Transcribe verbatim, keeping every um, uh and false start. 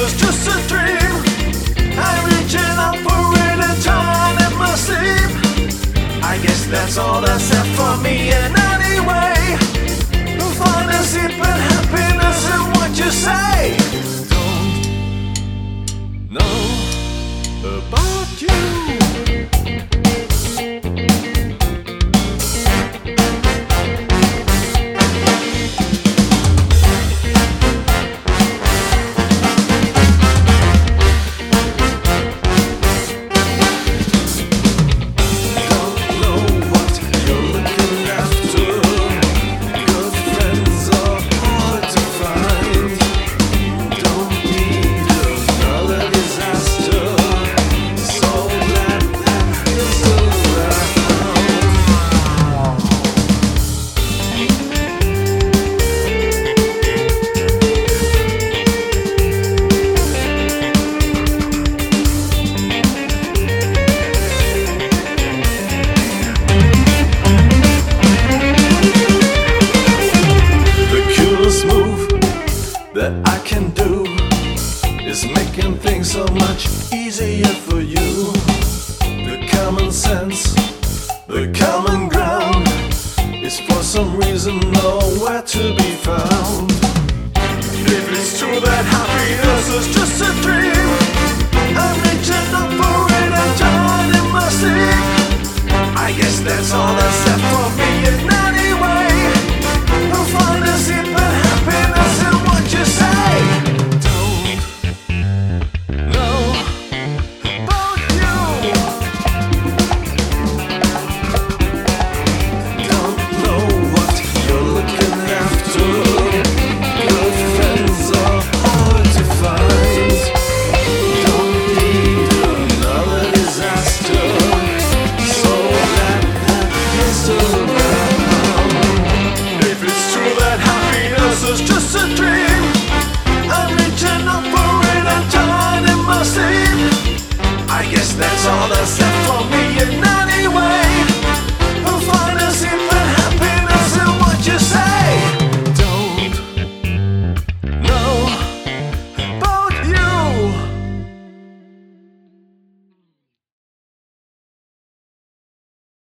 was just a dream. I'm reaching out for it and turning my sleep. I guess that's all that's left for me. And anyway, find a sleep and happiness in what you say. Don't know about you. That I can do is making things so much easier for you. The common sense, the common ground is for some reason nowhere to be found. If it's true that happiness is just a dream, I'm reaching up for it and turning my sleep. I guess that's all that's left for me. And now